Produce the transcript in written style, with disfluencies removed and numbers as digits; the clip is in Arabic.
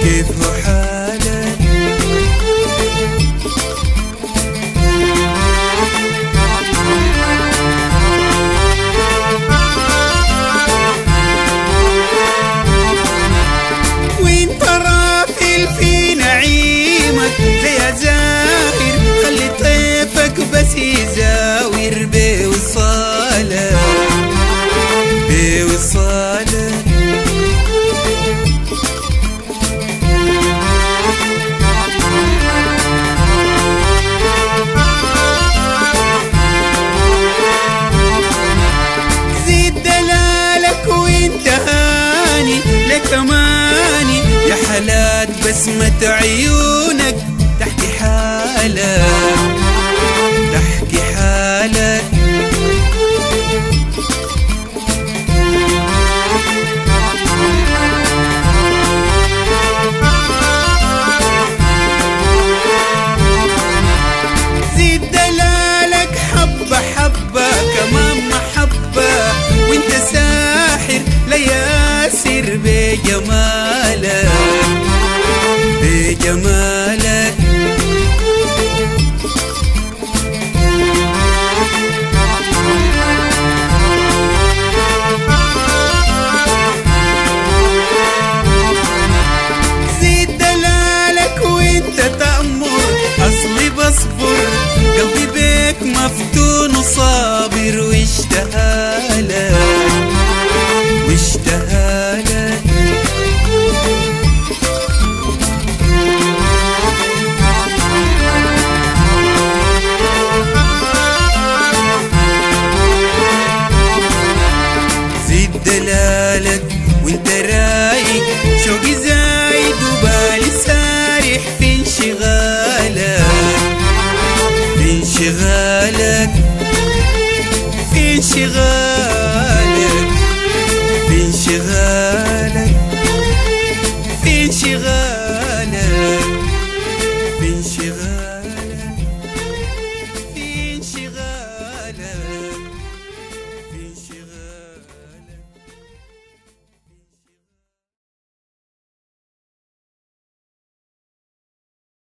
كيف هو حالك؟ وانت رافل في نعيمك زي زاهر، خلي طيفك بس يزاور بوصالك بوصالك. زيد دلالك وانت هاني لك اماني يا حالات بسمة عيونك تحكي حالك تحكي حالك. زيد دلالك حبة حبة كمان محبة، وانت ساحر لياسر بجمالك بجمالك. زيد دلالك وانت تأمر أصلي بصبر، قلبي بيك مفتون وصابر واشتهالك واشتهالك. زيد دلالك وانت رايق شوقي زايد وبالي سارح في انشغالك في انشغالك في انشغالك.